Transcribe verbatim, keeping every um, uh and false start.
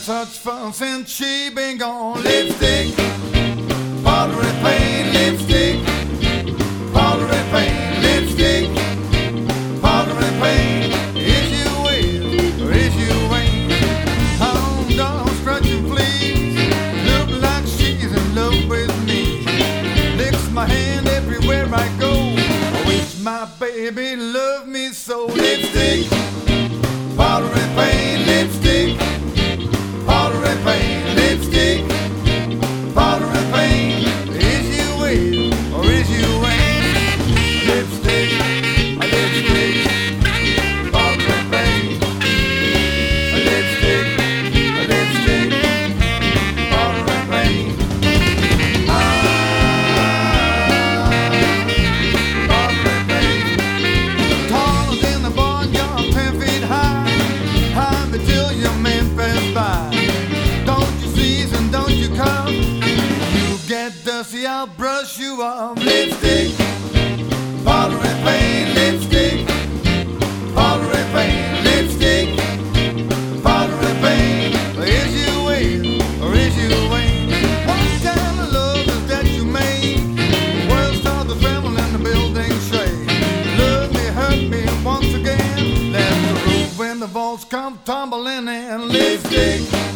such fun since she been gone. Lipstick, powder and paint, lipstick, powder and paint, lipstick, powder and paint. Is you with or is you ain't? I'm done scratching fleas. Look like she's in love with me. Licks my hand everywhere I go. I wish my baby loved me so. Lipstick, powder and paint, lipstick, powder and paint, lipstick, powder and paint. Is you with or is you ain't? Lipstick, a lipstick, powder and paint, a lipstick, a lipstick, powder and paint. Ah, powder and paint. Taller than the barnyard, ten feet high. Hide me till your man pass by. Don't you sneeze and don't you come. You get dusty, I'll brush you off. Lipstick, powder and paint, lipstick, powder and paint, lipstick, powder and paint. Is you with or is you ain't? What kind of love is that you made? The world starts to tremble and the building shake. Love me, hurt me once again. That's the roof when the vaults come tumbling in. Lipstick,